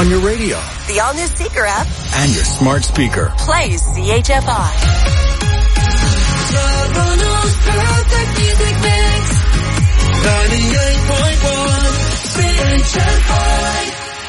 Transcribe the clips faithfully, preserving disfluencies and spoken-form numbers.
on your radio, the all-new Seeker app, and your smart speaker. Play C H F I. Toronto's perfect music mix. ninety-eight point one C H F I.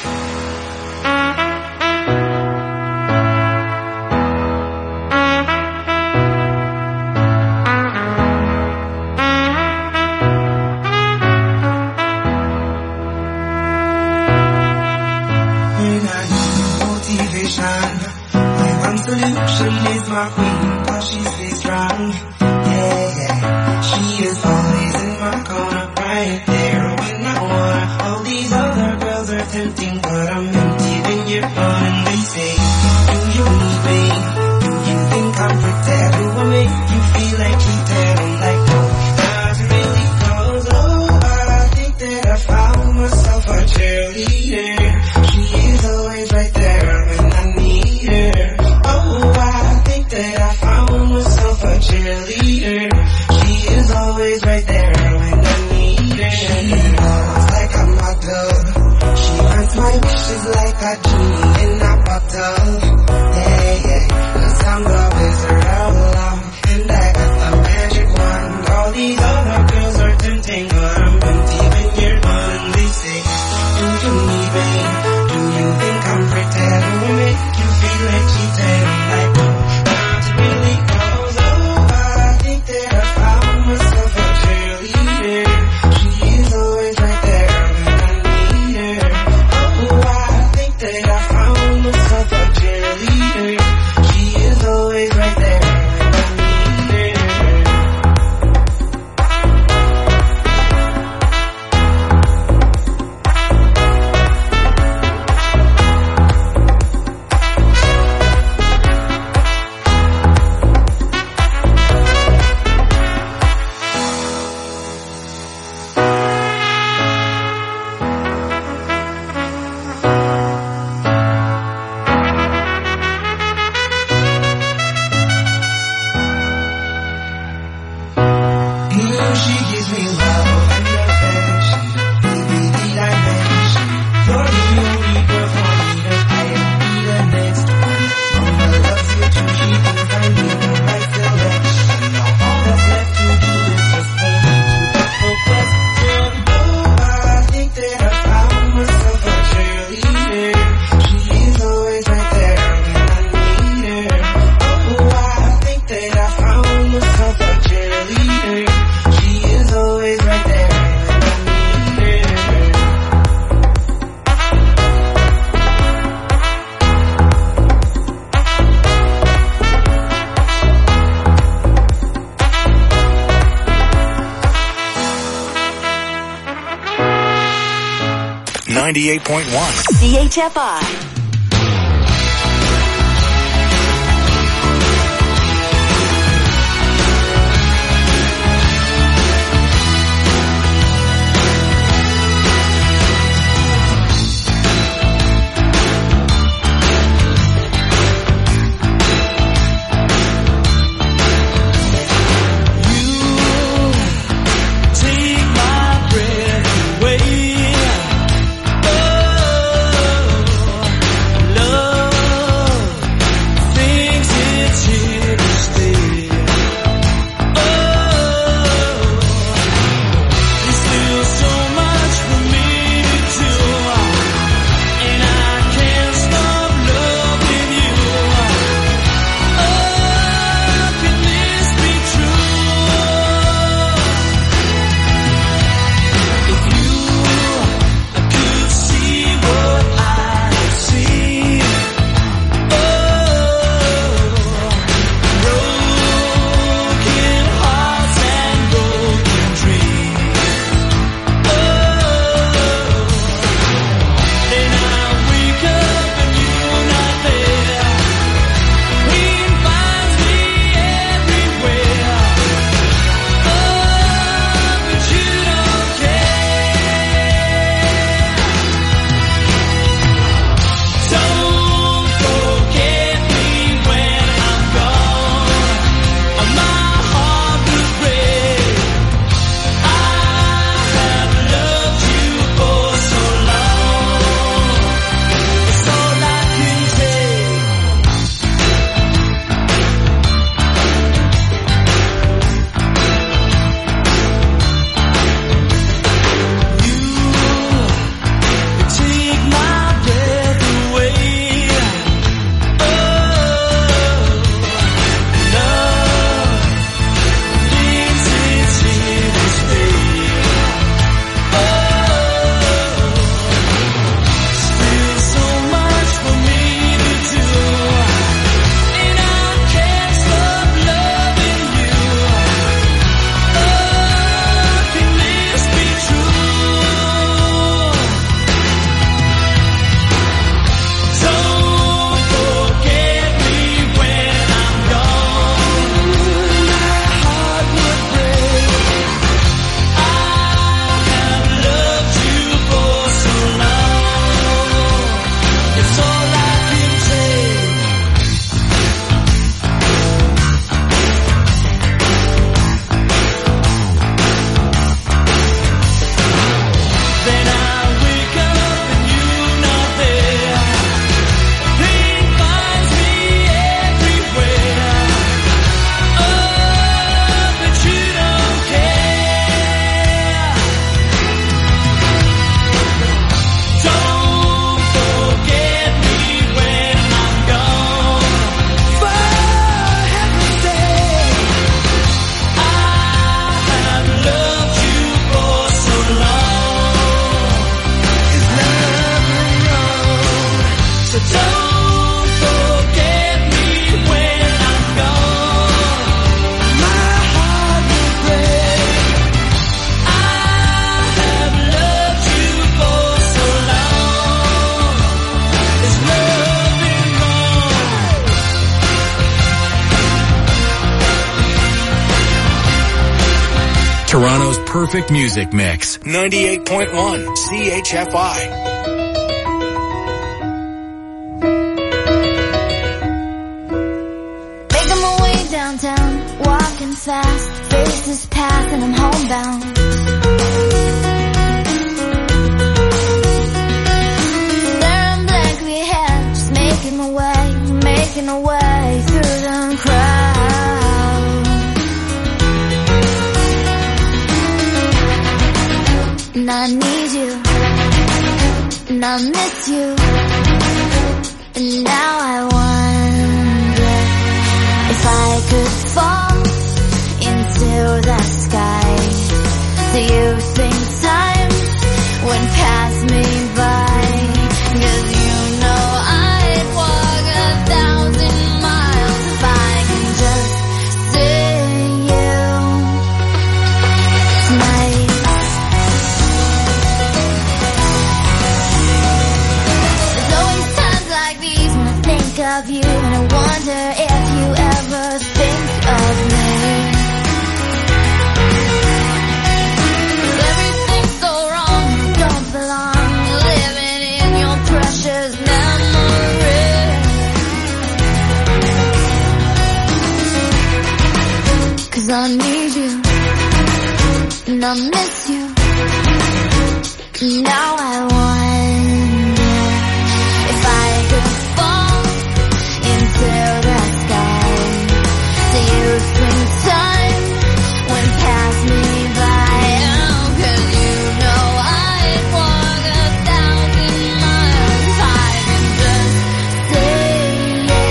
Solution is my queen, cause she stays strong. Yeah, yeah. She is always in my corner, right there when I want. All these other girls are tempting, but I'm empty when you're gone. And they say, do you need me? Do you think I'm pretend? Do I make you feel like cheating? I'm like, no, not really, cause oh, I think that I found myself a cheerleader. She is always right there when I need her. Oh, I think that I found myself a cheerleader. She is always right there when I need her. She loves like a model. She grants my wishes like a genie in a bottle. Yeah, yeah, cause I'm the wizard of love, and I got the magic wand. All these other girls are tempting, but I'm empty when you're gone. And they say, do you need me? Do you think I'm pretty? Do I make you feel like cheating? I'm like, no, not really, cause oh, I think that I found myself a cheerleader. She is always right there when I need her. Oh, I think that I found myself a cheerleader. She is always right there when I need her. She gives me love and affection, baby, the dimension. You're the only girl for me that I don't be the next one. Mama loves you too, she thinks I made the right selection. Now all that's left to do is just hold me to the full question. Oh, I think that I found myself a cheerleader. She is always right there when I need her. Oh, I think that I found myself a cheerleader. She is always right there when I need her. ninety-eight point one. C H F I. Take my breath away. Oh, Toronto's perfect music mix. ninety-eight point one C H F I. Making my way downtown, walking fast, face this path and I'm homebound. Staring blankly ahead, just making my way, making my way through the crowd. And I need you, and I miss you, and now I wonder if I could fall into the sky. Do you think time would pass me by? 'Cause you know I'd walk a thousand miles if I can just see you tonight. There's always times like these when I think of you, and I wonder if you ever think of me. 'Cause everything's so wrong, you don't belong, living in your precious memory. 'Cause I need you, and I miss you, and now I wonder if I could fall into the sky. Do you think time would pass me by? Oh, 'cause you know I'd walk a thousand miles if I can just see you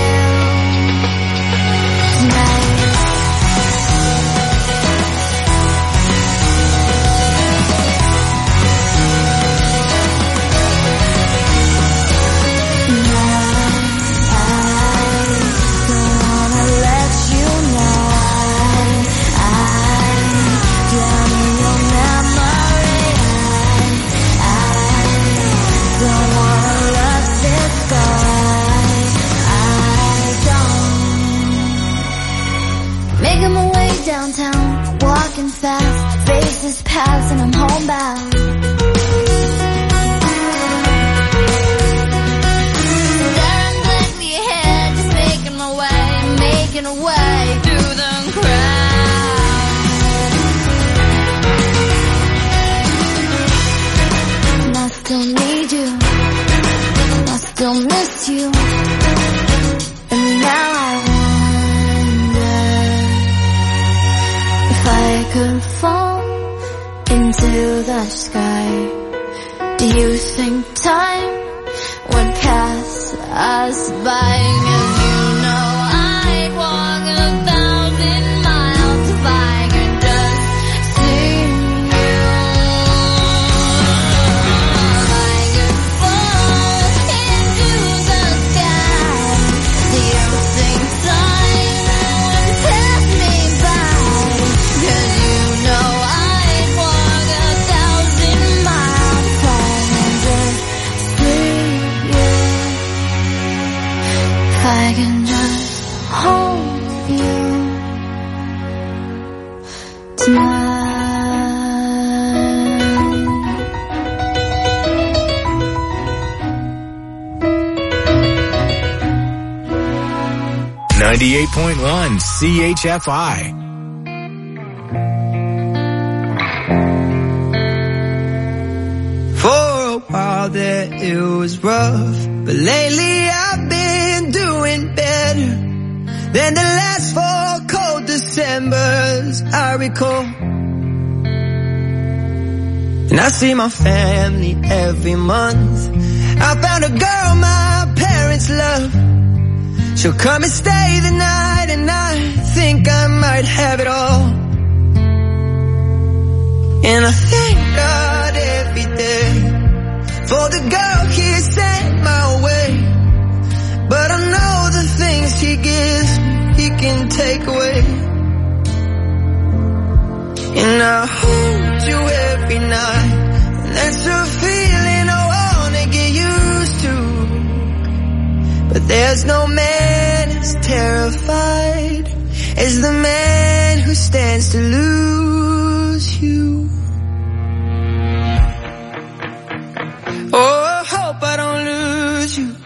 tonight. Making my way downtown, walking fast, faces pass and I'm homebound. Staring blankly ahead, just making my way, making a way through the crowd. And I still need you, I still miss you, and now I if I could fall into the sky. Do you think time would pass us by? 'Cause you know I'd walk a thousand miles if I could just see you. If I could fall into the sky. Do you think time would pass me by? 'Cause you know I'd walk a thousand miles if I can just see you. If I can just hold you tonight. ninety-eight point one C H F I. For a while there it was rough, but lately I've been doing better than the last four cold Decembers I recall. And I see my family every month. I found a girl my parents love. She'll come and stay the night, and I think I might have it all. And I thank God every day for the girl he sent my way. But I know the things he gives me, he can take away. And I hold you every night, and that's a feeling I wanna get used to. But there's no man as terrified as the man who stands to lose you. you. Oh, I hope I don't lose you.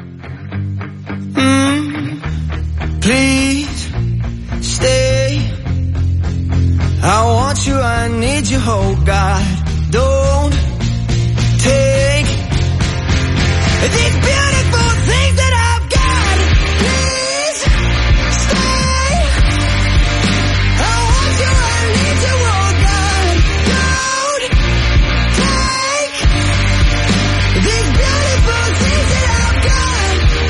Mm, please stay. I want you, I need you, oh God. Don't take these beautiful things that I've got. Please stay. I want you, I need you, oh God. Don't take these beautiful things that I've got.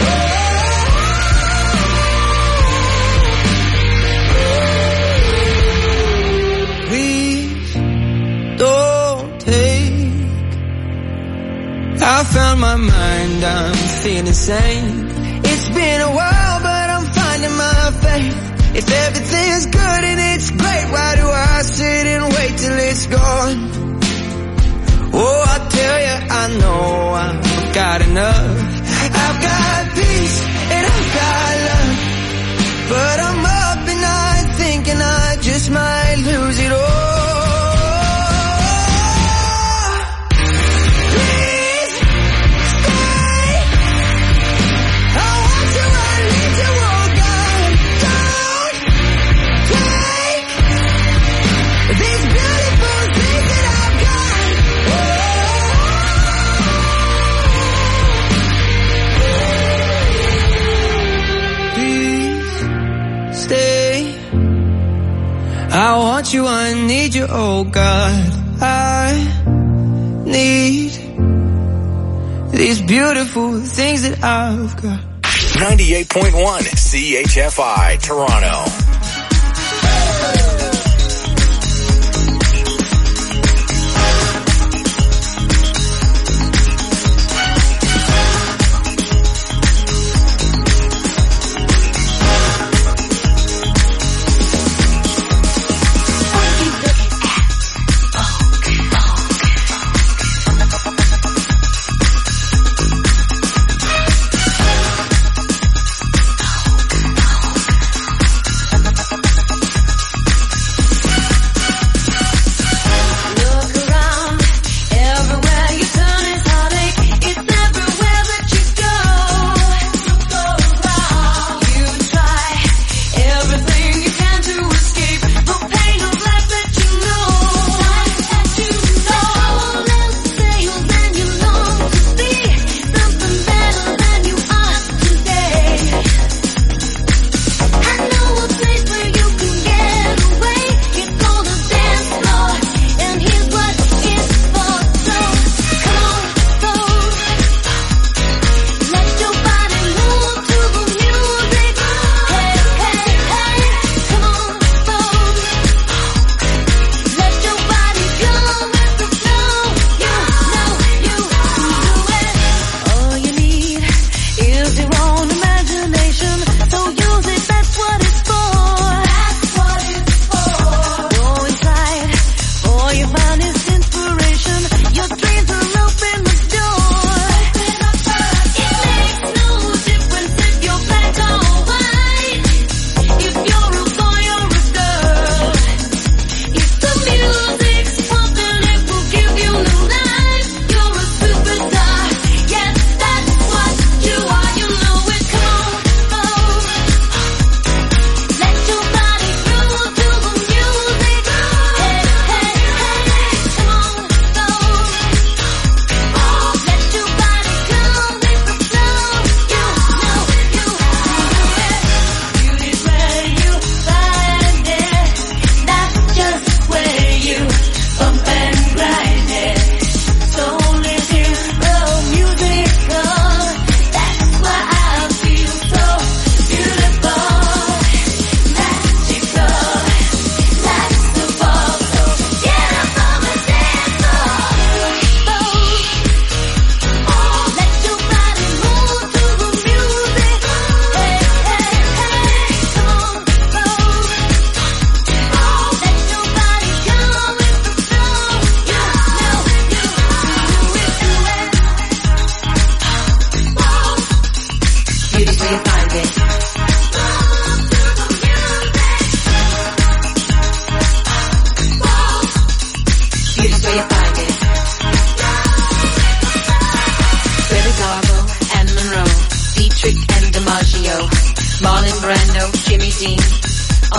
Oh. Please don't take. I found my mind, I'm feeling sane. It's been a while, but I'm finding my faith. If everything's good and it's great, why do I sit and wait till it's gone? Oh, I tell you, I know I've got enough. I've got peace and I've got love, but I'm up at night thinking I just might lose it all. I want you, I need you, oh God. I need these beautiful things that I've got. ninety-eight point one C H F I, Toronto.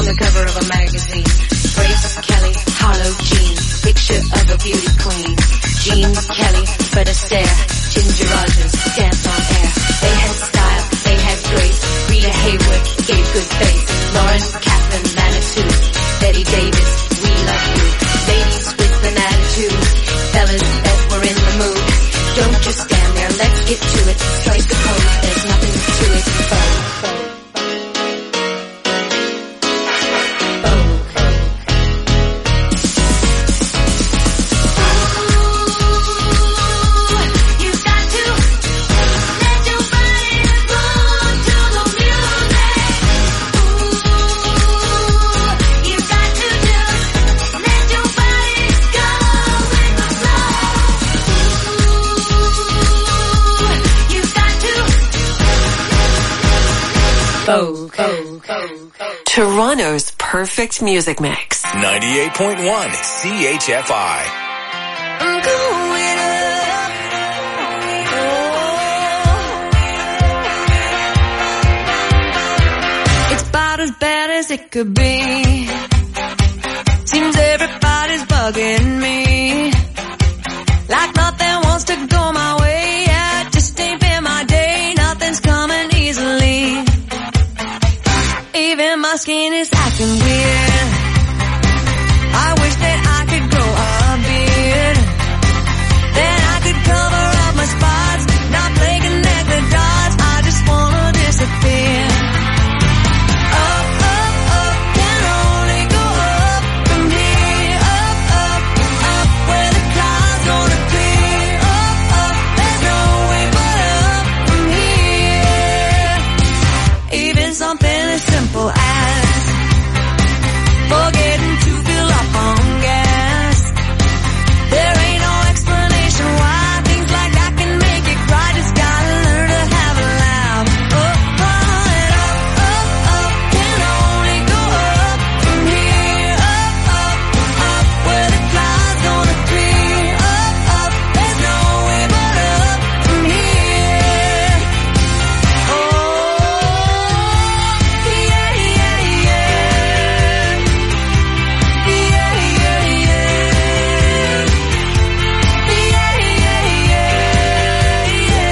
the cover of a magazine. Grace Kelly, hollow jeans, picture of a beauty queen. Jean Kelly, Fred Astaire, Ginger Rogers, dance on air. They had style, they had grace. Rita Hayworth gave good face. Lauren Kaplan, Manitou, Betty Davis, we love you. Ladies with an attitude, fellas that were in the mood. Don't just stand there, let's get to it. Strike the pose, there's nothing to it. Vogue, vogue. Vogue. Vogue. Toronto's perfect music mix. ninety-eight point one C H F I. I'm going up. Oh. It's about as bad as it could be. Seems everybody's bugging me. Like nothing wants to go my way. Yeah, just ain't been my day. Nothing's coming easily. Even my skin is acting weird. I wish that I could grow a beard. Then I could cover up my spots, not play connect the dots. I just wanna disappear. Up, up, up, can only go up from here. Up, up, up, where the clouds gonna clear. Up, up, there's no way but up from here. Even something as simple as forgetting to fill up on gas. There ain't no explanation why things like that can make it right. Just gotta learn to have a laugh. Oh, oh, and up, up, up, can only go up from here. Up, up, up, where the clouds gonna clear. Up, up, there's no way but up from here. Oh, yeah, yeah, yeah. Yeah, yeah, yeah. Yeah, yeah, yeah.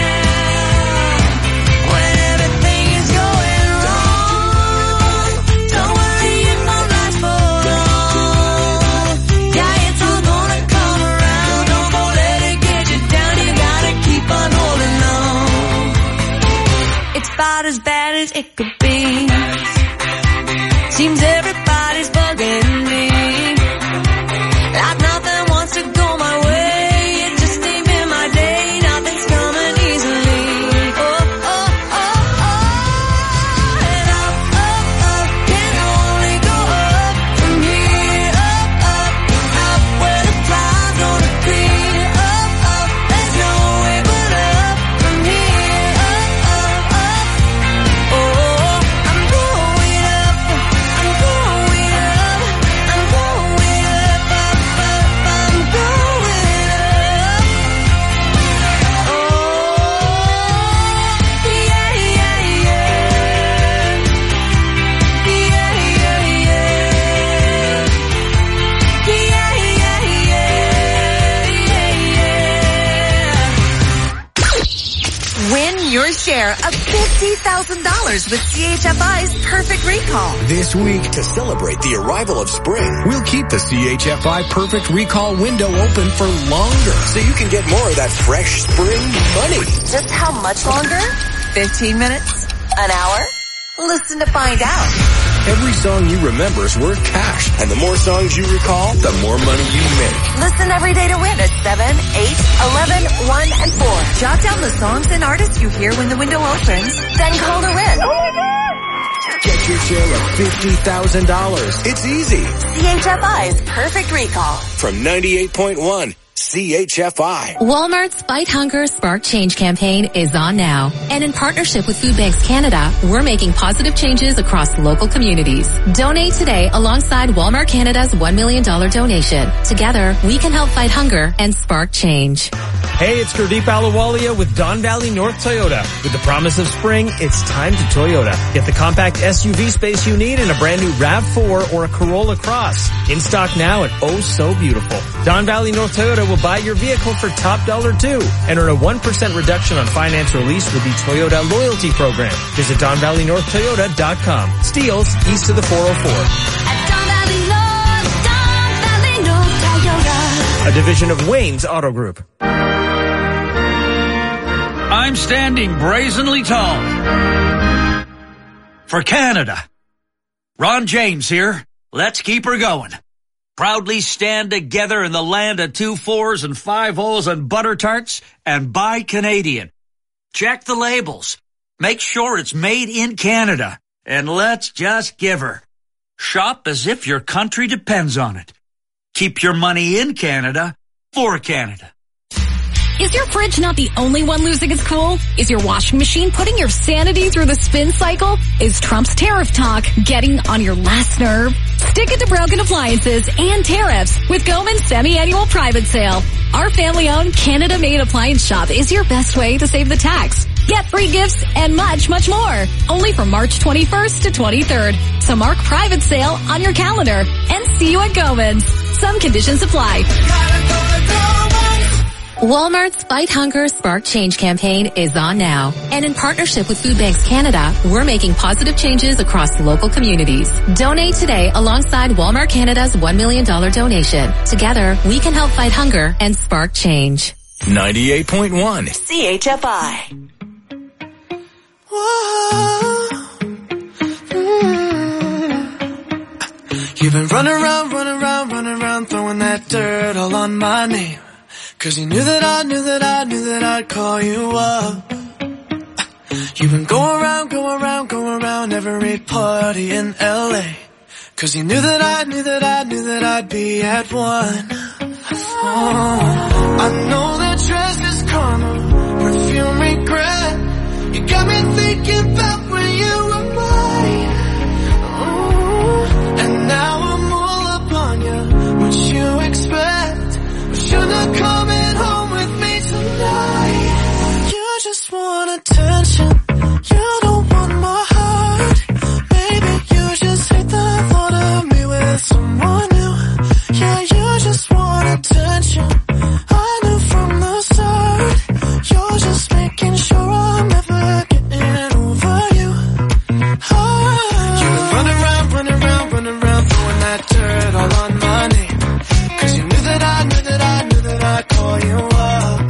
When everything is going wrong, don't worry if my life's for long. Yeah, it's all gonna come around. Don't go let it get you down. You gotta keep on holding on. It's about as bad as it could be. Seems everybody's bugging me. Like nothing wants to go my way. It just ain't been my day. Nothing's coming easily. Oh, oh, oh, oh. And up, up, up, can only go up from here. Up, up, up, where the clouds gonna clear. Up, up, there's no way but up from here. Up, up, up. Oh, I'm going up. I'm going up. I'm going up, up, up. I'm going up. Oh, yeah, yeah, yeah. Yeah, yeah, yeah. Yeah, yeah, yeah. Win your share of fifty thousand dollars with C H F I's Perfect Recall. This week, to celebrate the arrival of spring, we'll keep the C H F I Perfect Recall window open for longer so you can get more of that fresh spring money. Just how much longer? fifteen minutes? An hour? Listen to find out. Every song you remember is worth cash, and the more songs you recall, the more money you make. Listen every day to win at seven, eight, eleven, one, and four. Jot down the songs and artists you hear when the window opens, then call to win. Oh my God! Get your share of fifty thousand dollars. It's easy. C H F I's Perfect Recall. From ninety-eight point one C H F I. Walmart's Fight Hunger, Spark Change campaign is on now. And in partnership with Food Banks Canada, we're making positive changes across local communities. Donate today alongside Walmart Canada's one million dollars donation. Together, we can help fight hunger and spark change. Hey, it's Gurdeep Ahluwalia with Don Valley North Toyota. With the promise of spring, it's time to Toyota. Get the compact S U V space you need in a brand new RAV four or a Corolla Cross. In stock now and oh so beautiful. Don Valley North Toyota will buy your vehicle for top dollar too and earn a one percent reduction on finance or lease with the Toyota Loyalty Program. Visit Don Valley North Toyota dot com. Steeles east of the four oh four. At Don Valley North, Don Valley North Toyota. A division of Wayne's Auto Group. I'm standing brazenly tall for Canada. Ron James here. Let's keep her going. Proudly stand together in the land of two fours and five O's and butter tarts and buy Canadian. Check the labels. Make sure it's made in Canada. And let's just give her. Shop as if your country depends on it. Keep your money in Canada for Canada. Is your fridge not the only one losing its cool? Is your washing machine putting your sanity through the spin cycle? Is Trump's tariff talk getting on your last nerve? Stick it to broken appliances and tariffs with Goman's semi-annual private sale. Our family-owned Canada-made appliance shop is your best way to save the tax. Get free gifts and much, much more. Only from March twenty-first to twenty-third. So mark private sale on your calendar and see you at Goman's. Some conditions apply. Walmart's Fight Hunger, Spark Change campaign is on now. And in partnership with Food Banks Canada, we're making positive changes across local communities. Donate today alongside Walmart Canada's one million dollars donation. Together, we can help fight hunger and spark change. ninety-eight point one. C H F I. Whoa. Mm. You've been running around, running around, running around, throwing that dirt all on my name. Cause you knew that I knew that I knew that I'd call you up. You've been going around, going around, going around every party in L A. Cause you knew that I knew that I knew that I'd be at one. Oh, I know that dress is karma, perfume regret. You got me thinking about when you were mine. Oh, and now I'm all up on you. What you expect? You're not coming home with me tonight. You just want attention. You don't want my heart. Maybe you just hate the thought of me with someone new. Yeah, you just want attention. I knew from the start. You're just making sure I'm never getting over you. Oh, you've been running around, running around, running around, throwing that dirt all on my name. Cause you knew that I knew that I knew that I'd call you up.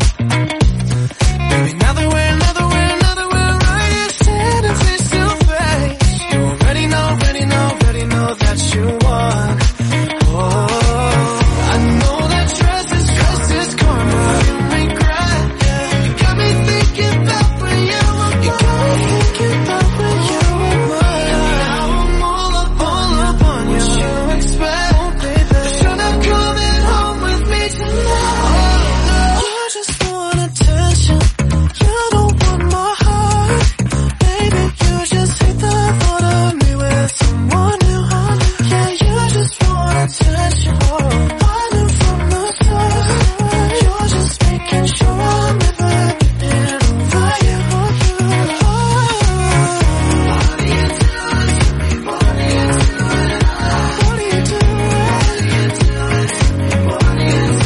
Baby, now that we're, now that we're, now that we're right here standing face to face, you already know, already know, already know that you won. Oh, I know that dress is, dress is karma, you regret. You got me thinking about when you were mine. You got me thinking about when you were mine. And now I'm all up, all up on you. What you expect? Oh, baby, but you're not coming home with me tonight. You just want attention. You don't want my heart. Baby, you just hate the thought of me with someone new. Yeah, you just want attention. I knew from the start. You're just making sure I'm never getting over you. What are you doing to me? What are you doing? What are you doing? What are you doing? What are you doing?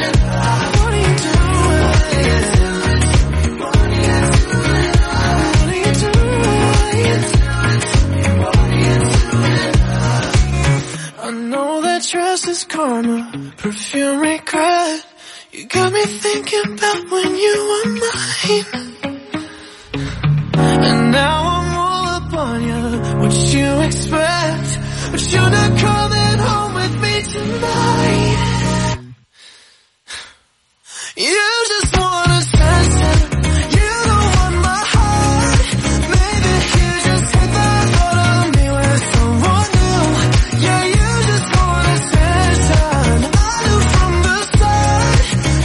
I know that dress is karma, perfume regret. You got me thinking about when you were mine. And now I'm all up on you. What you expect? But you're not coming home with me tonight. You just want attention. You don't want my heart. Maybe you just hate the thought of me with someone new. Yeah, you just want attention. I knew from the start.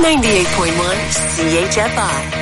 ninety-eight point one C H F I.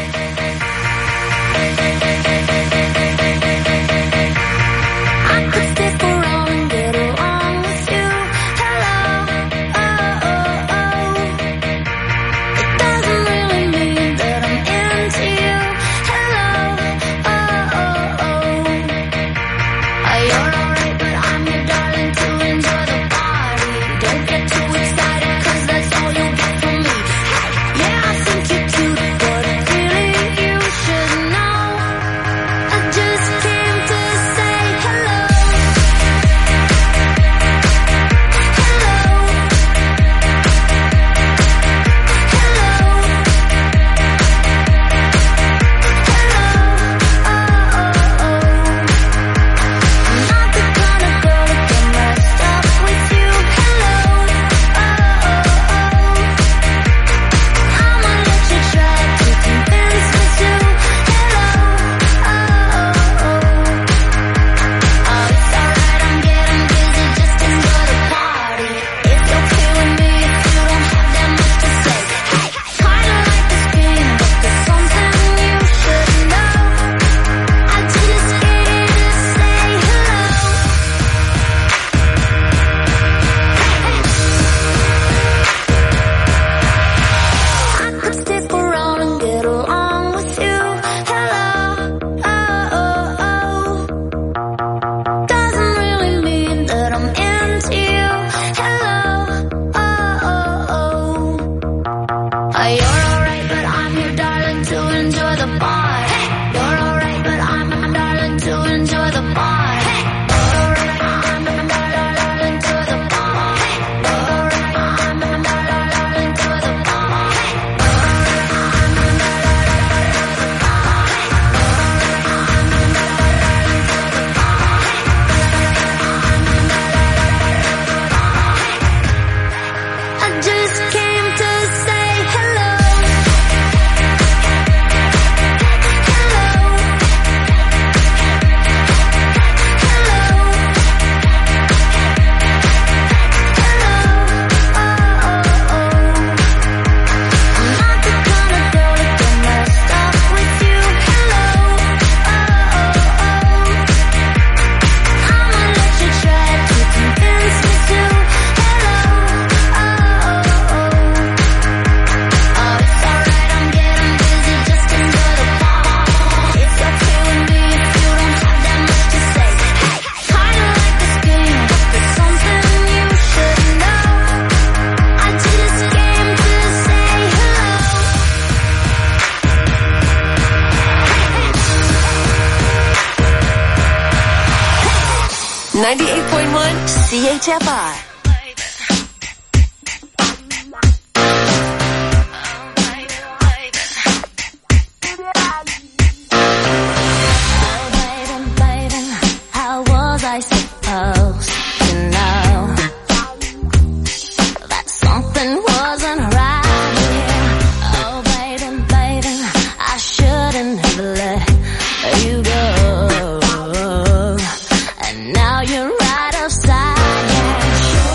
ninety-eight point one C H F I. Now you're right outside.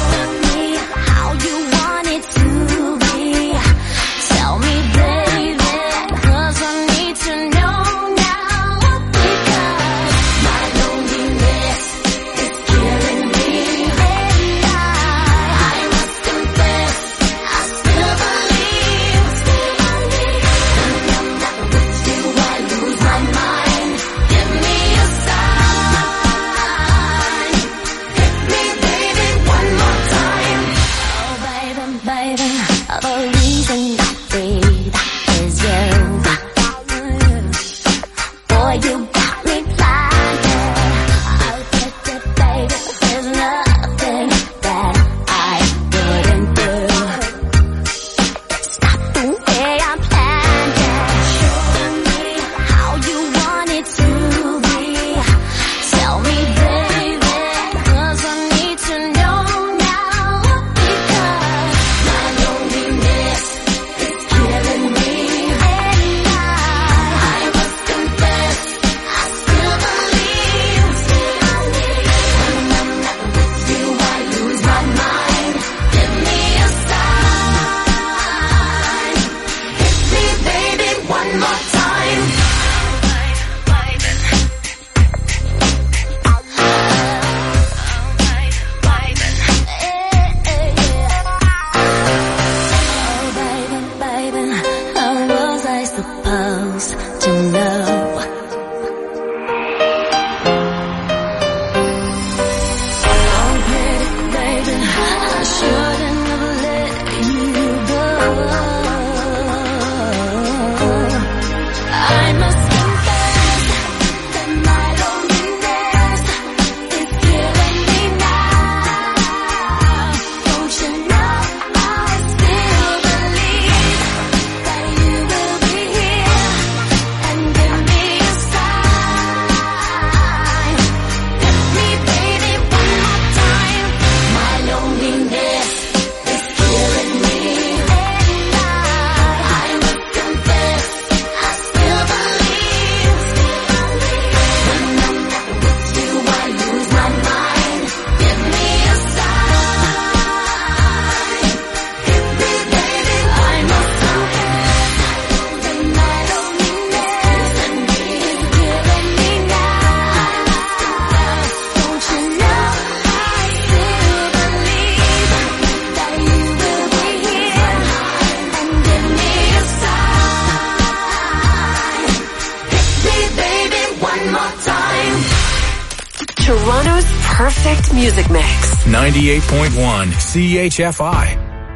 perfect music mix. ninety-eight point one C H F I.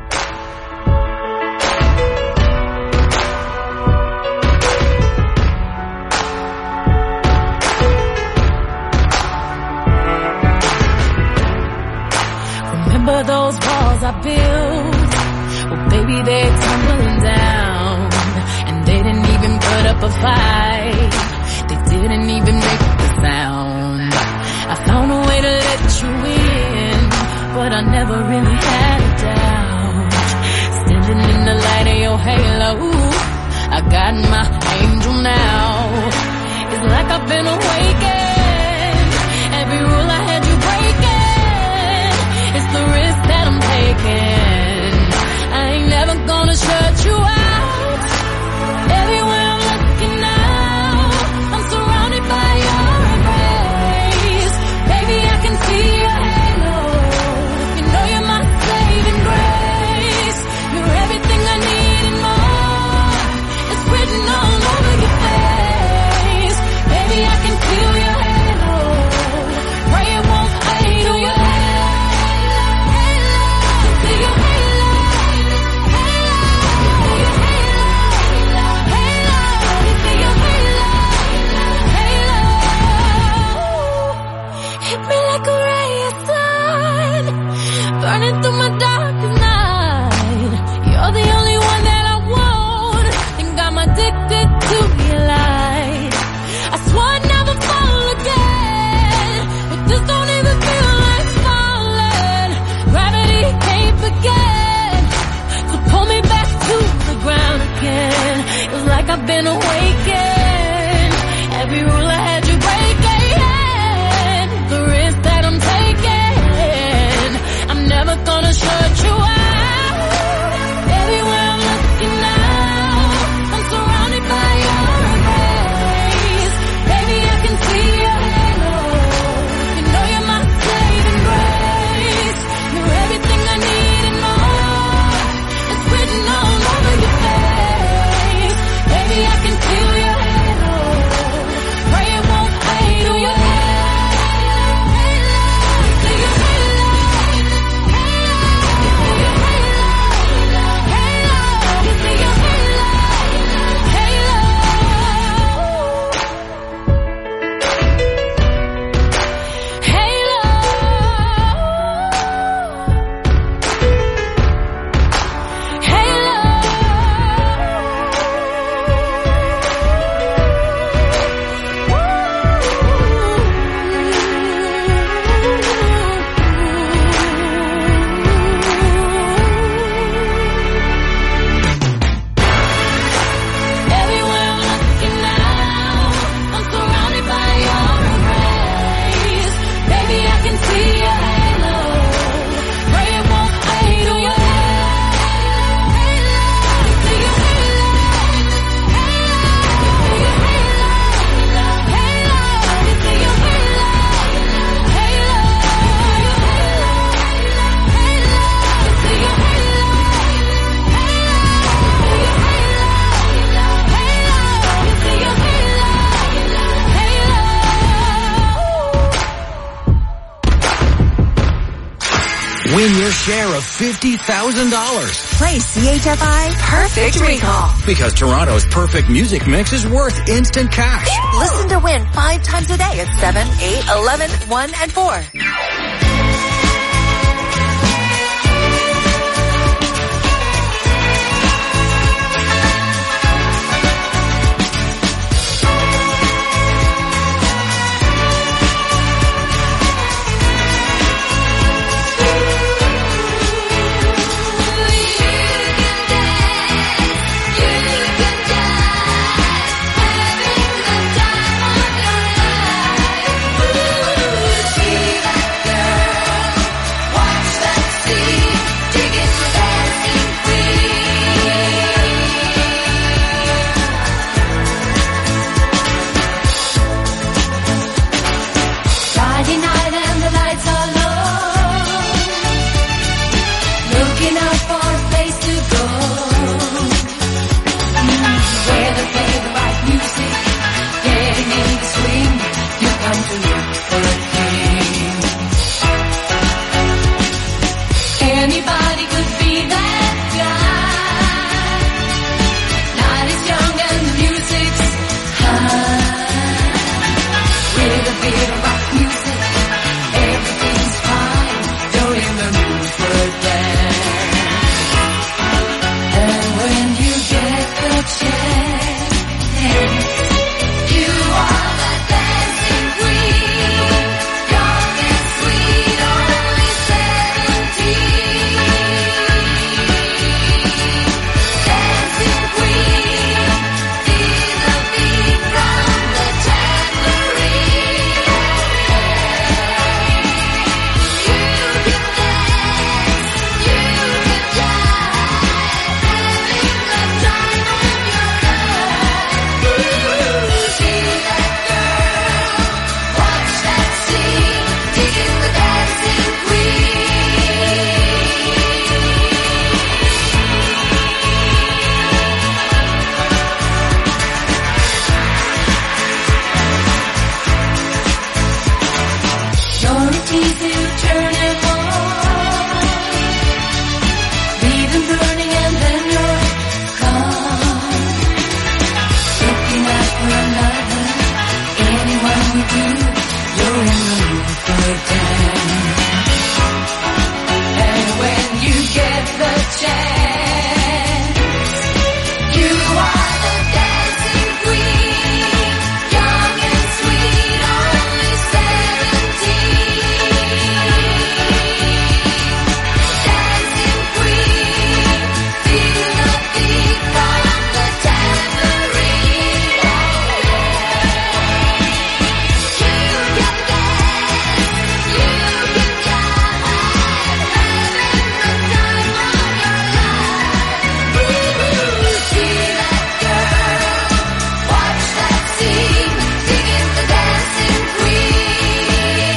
Remember those walls I built? Well, baby, they're tumbling down. And they didn't even put up a fight. They didn't even make a sound. I found a way to let you in, but I never really had a doubt. Standing in the light of your halo, I got my angel now. It's like I've been awakened. Every rule I had you breaking. It's the risk that I'm taking. I ain't never gonna shut you out. Everywhere I'm looking now, I'm surrounded by your embrace. Baby, I can see your halo. You know you're my saving grace. You're everything I need and more. It's written all over your face. Baby, I can feel your halo. Pray it won't fade on your halo. See your halo. Hit me like a ray of sun, burning through my darkest night. You're the only one that I want, think I'm addicted to your light. I swore I'd never fall again, but this don't even feel like falling. Gravity can't begin to pull me back to the ground again. It's like I've been awakened. Every rule I had you breaking. The risk that I'm taking, I'm never gonna shut you out. Everywhere I'm looking now, I'm surrounded by your embrace. Baby, I can see your halo. You know you're my saving grace. You're everything I need and more. It's written all over your face. Baby, I can feel your halo. Pray it won't fade on your head. Win your share of fifty thousand dollars. Play C H F I Perfect Recall. Because Toronto's perfect music mix is worth instant cash. Listen to win five times a day at seven, eight, eleven, one, and four. She Anybody could be that guy. Night is young and the music's high. With a bit of rock music, everything's fine. You're in the mood for a dance. And when you get the chance, you are the dancing queen. Young and sweet, only seventeen. Dancing queen, feel the beat from the tambourine. You can dance, you can jive, having the time of your life. Ooh, see that girl, watch that scene, digging the dancing queen. You're a tease to turn it on. Leave them burning and then you're gone. Looking out for another, anyone would do. You're in the mood for a dance. And when you get the chance, you are the dancing queen. Young and sweet, only seventeen. Dancing queen, feel the beat from the tambourine. You can dance, you can jive, having the time of your life. Ooh, see that girl, watch that scene, digging the dancing queen.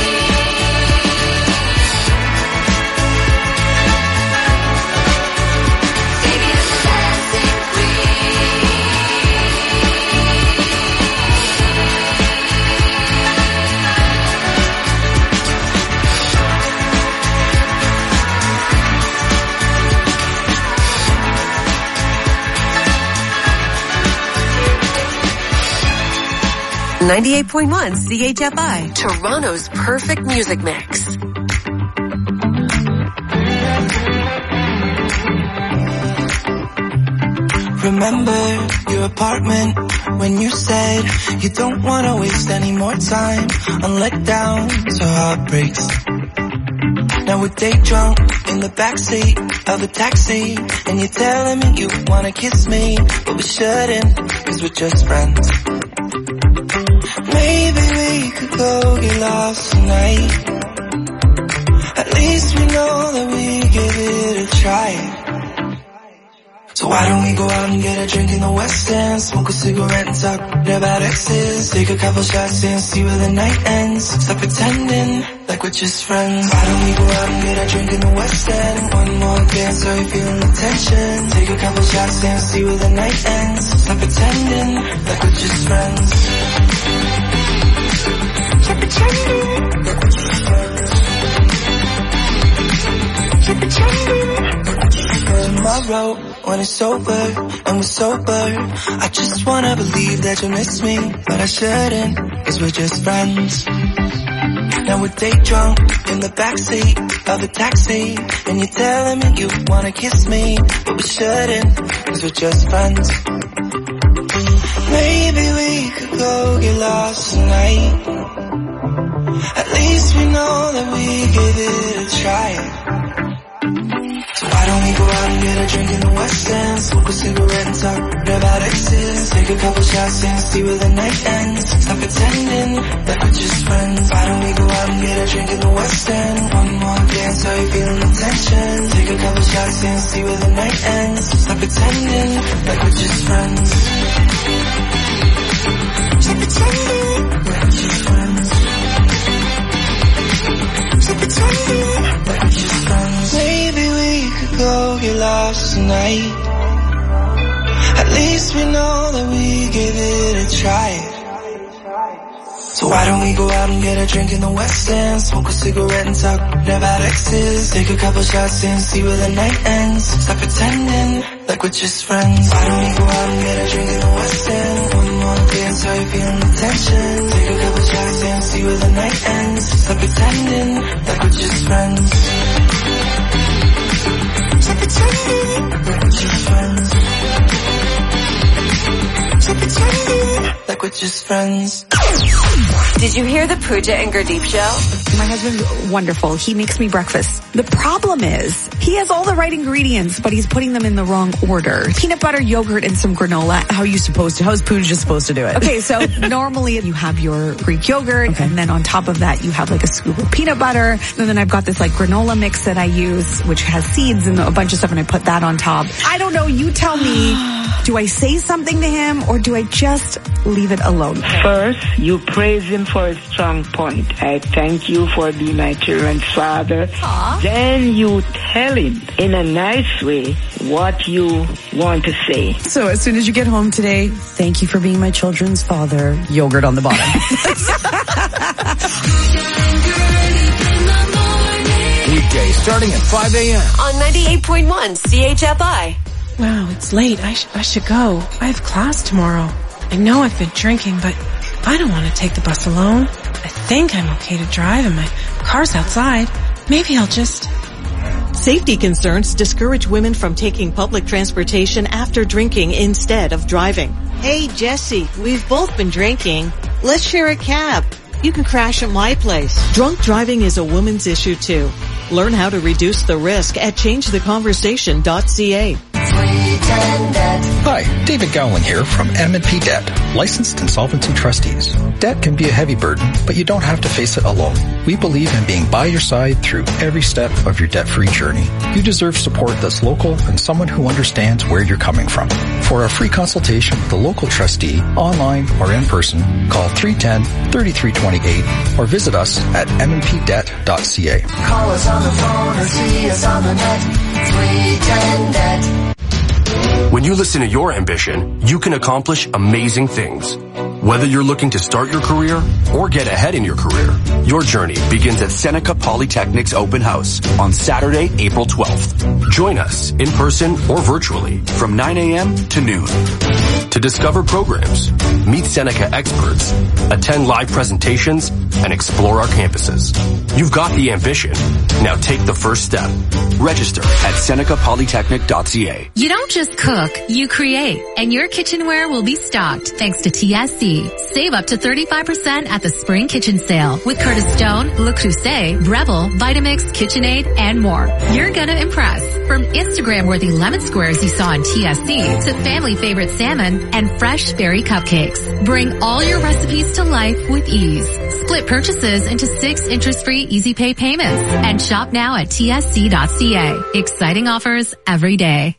Digging the dancing ninety-eight point one C H F I, Toronto's perfect music mix. Remember your apartment when you said you don't want to waste any more time on letdowns or heartbreaks. Now we're day drunk in the backseat of a taxi, and you're telling me you want to kiss me, but we shouldn't, cause we're just friends. Maybe we could go get lost tonight. At least we know that we give it a try. So why don't we go out and get a drink in the West End, smoke a cigarette and talk about exes, take a couple shots and see where the night ends. Stop pretending like we're just friends. Why don't we go out and get a drink in the West End, one more dance so you feeling the tension, take a couple shots and see where the night ends. Stop pretending like we're just friends. Stop pretending like we're just friends. Stop pretending like we're just friends. Tomorrow when it's over and we're sober, I just wanna believe that you miss me, but I shouldn't, cause we're just friends. Now we're day drunk in the backseat of a taxi, and you're telling me you wanna kiss me, but we shouldn't, cause we're just friends. Maybe we could go get lost tonight. At least we know that we give it a try. So why don't we go out and get a drink in the West End, smoke a cigarette and talk about exes, take a couple shots and see where the night ends. Stop pretending that we're just friends. Why don't we go out and get a drink in the West End, one more dance so you feeling the tension, take a couple shots and see where the night ends. Stop pretending like we're just friends. Stop pretending like we're just friends. Stop pretending like we're just friends. Maybe we could go get lost tonight. At least we know that we give it a try. So So why don't we go out and get a drink in the West End? Smoke a cigarette and talk about exes. Take a couple shots and see where the night ends. Stop pretending like we're just friends. Why don't we go out and get a drink in the West End? One more dance so you're feeling the tension. Take a couple shots and see where the night ends. Stop pretending like we're just friends. Stop pretending like we're just friends. Stop pretending like we're just friends. Did you hear the Pooja and Gurdeep show? My husband's wonderful. He makes me breakfast. The problem is, he has all the right ingredients, but he's putting them in the wrong order. Peanut butter, yogurt, and some granola. How are you supposed to? How's Pooja supposed to do it? Okay, so normally you have your Greek yogurt, okay. and then on top of that you have like a scoop of peanut butter, and then I've got this like granola mix that I use, which has seeds and a bunch of stuff, and I put that on top. I don't know, you tell me, do I say something to him, or do I just leave it alone? First, you praise him for his strong point. I thank you for being my children's father. Aww. Then you tell him in a nice way what you want to say. So as soon as you get home today, thank you for being my children's father. Yogurt on the bottom. Weekdays starting at five a.m. on ninety-eight point one C H F I. Wow, it's late. I, sh- I should go. I have class tomorrow. I know I've been drinking, but I don't want to take the bus alone. I think I'm okay to drive and my car's outside. Maybe I'll just... Safety concerns discourage women from taking public transportation after drinking instead of driving. Hey, Jesse, we've both been drinking. Let's share a cab. You can crash at my place. Drunk driving is a woman's issue too. Learn how to reduce the risk at change the conversation dot c a. Hi, David Gowling here from M and P Debt, licensed insolvency trustees. Debt can be a heavy burden, but you don't have to face it alone. We believe in being by your side through every step of your debt-free journey. You deserve support that's local and someone who understands where you're coming from. For a free consultation with a local trustee, online or in person, call three one zero, three three two eight or visit us at m and p debt dot c a. Call us on the phone or see us on the net. three ten debt. When you listen to your ambition, you can accomplish amazing things. Whether you're looking to start your career or get ahead in your career, your journey begins at Seneca Polytechnic's open house on Saturday, April twelfth. Join us in person or virtually from nine a.m. to noon. To discover programs, meet Seneca experts, attend live presentations, and explore our campuses. You've got the ambition. Now take the first step. Register at seneca polytechnic dot c a. You don't just cook, you create. And your kitchenware will be stocked thanks to T S C. Save up to thirty-five percent at the Spring Kitchen Sale with Curtis Stone, Le Creuset, Breville, Vitamix, KitchenAid, and more. You're gonna impress. From Instagram-worthy lemon squares you saw in T S C to family favorite salmon and fresh berry cupcakes. Bring all your recipes to life with ease. Split purchases into six interest-free easy pay payments and shop now at T S C dot c a. Exciting offers every day.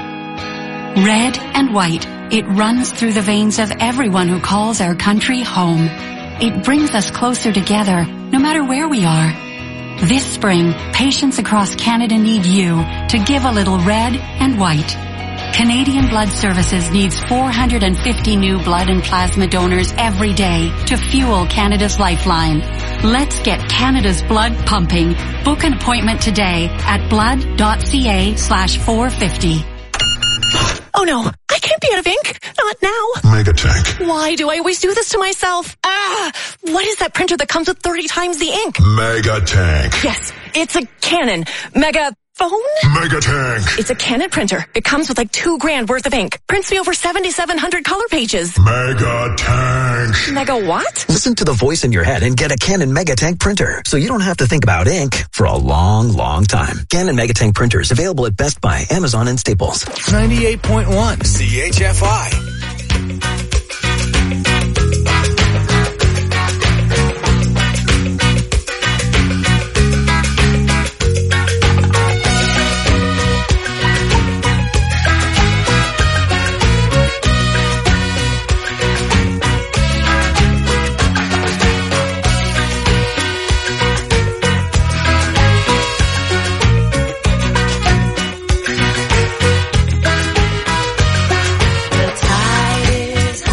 Red and white. It runs through the veins of everyone who calls our country home. It brings us closer together, no matter where we are. This spring, patients across Canada need you to give a little red and white. Canadian Blood Services needs four hundred fifty new blood and plasma donors every day to fuel Canada's lifeline. Let's get Canada's blood pumping. Book an appointment today at blood dot c a slash four fifty. Oh no, I can't be out of ink. Not now. Megatank. Why do I always do this to myself? Ah, what is that printer that comes with thirty times the ink? Megatank. Yes, it's a Canon. Mega... phone? Megatank. It's a Canon printer. It comes with like two grand worth of ink. Prints me over seventy-seven hundred color pages. Megatank. Mega what? Listen to the voice in your head and get a Canon Megatank printer, so you don't have to think about ink for a long, long time. Canon Megatank printers available at Best Buy, Amazon, and Staples. ninety-eight point one C H F I. The tide is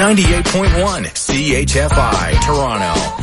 ninety-eight point one C H F I, Toronto.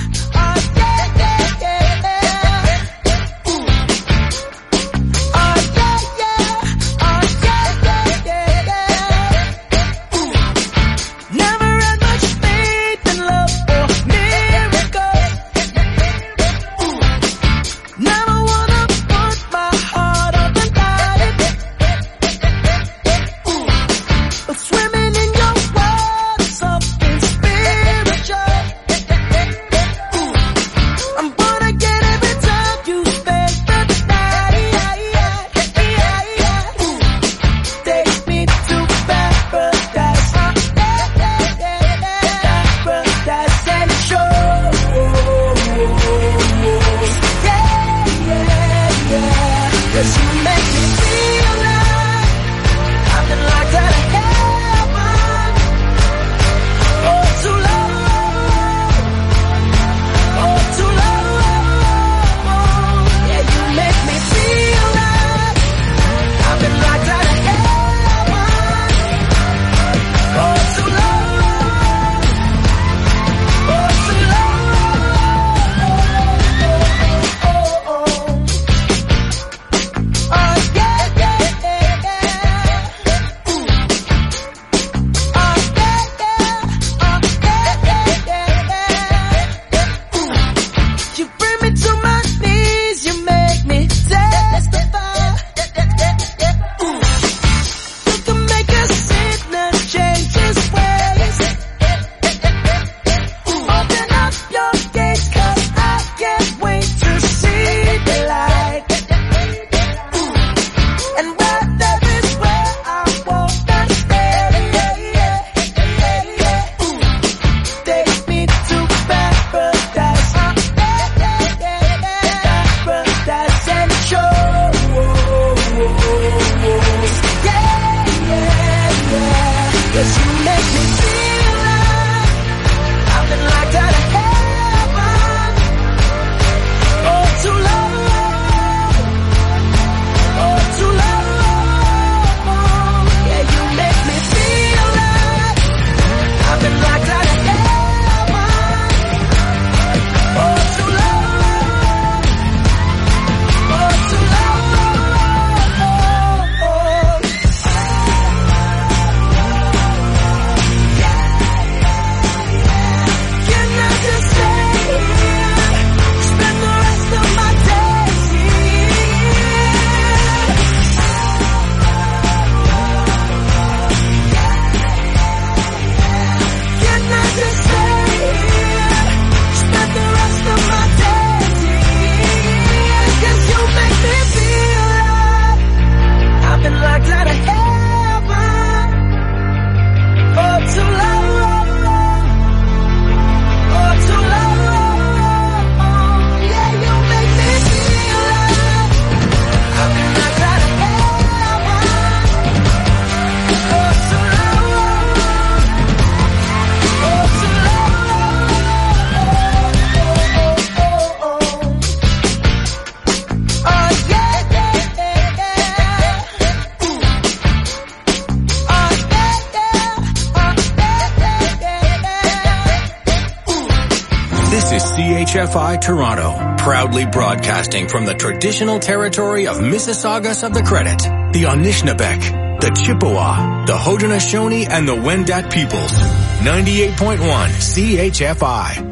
C H F I Toronto, proudly broadcasting from the traditional territory of Mississaugas of the Credit, the Anishinaabeg, the Chippewa, the Haudenosaunee, and the Wendat peoples. ninety-eight point one C H F I.